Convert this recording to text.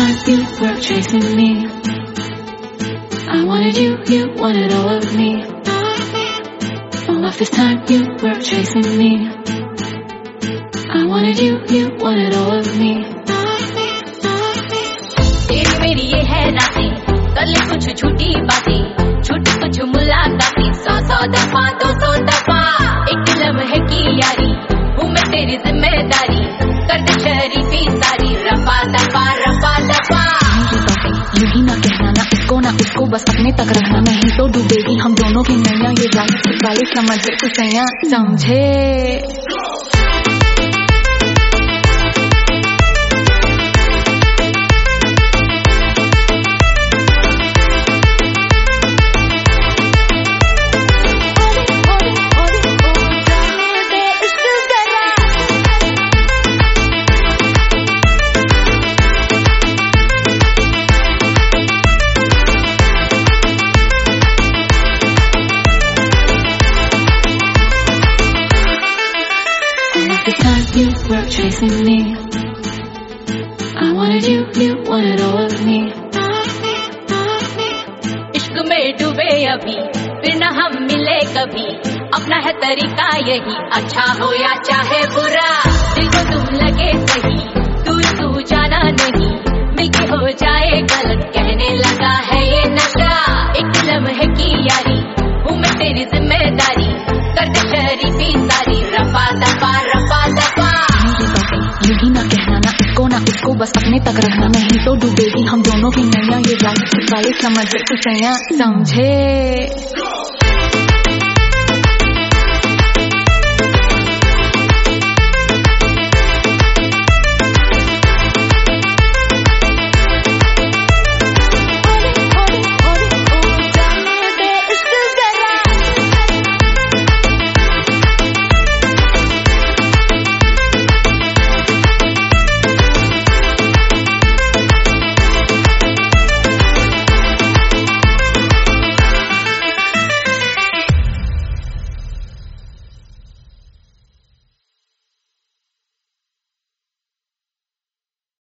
time you were chasing me, I wanted you, you wanted all of me. All of this time you were chasing me, I wanted you, you wanted all of me. तेरी मेरी ये है रातें, कर ले कुछ झूठी बातें, झूठी कुछ मुलाकातें, 100 दफा 200 दफा एक लम्हे की यारी, हूँ मैं तेरी जिम्मेदारी, कर दे शरीफी सारी, रफा दफा रफा दफा। यूं ही ना कहना, ना इसको ना उसको, बस अपने तक रखना, नहीं तो डूबेगी हम दोनों की नैया। ये जाने वाले समझ सैया समझे। The time you were chasing me, I wanted you, you wanted all of me. इश्क में डूबे अभी, फिर न हम मिले कभी, अपना है तरीका यही, अच्छा हो या चाहे बुरा, दिल को तुम लगे सही, दूर तू जाना नहीं, मिलके हो जाए गलत, कहने लगा है ये नशा, एक लम्हे की यारी, हूँ मैं तेरी जिम्मेदारी, कर दे शरीफी सारी, रफा दफा रफा दफा। यूं ही ना कहना, ना इसको ना उसको, बस अपने तक रखना, नहीं तो डूबेगी हम दोनों की नैया। ये जाने वाले समझ सैया समझे।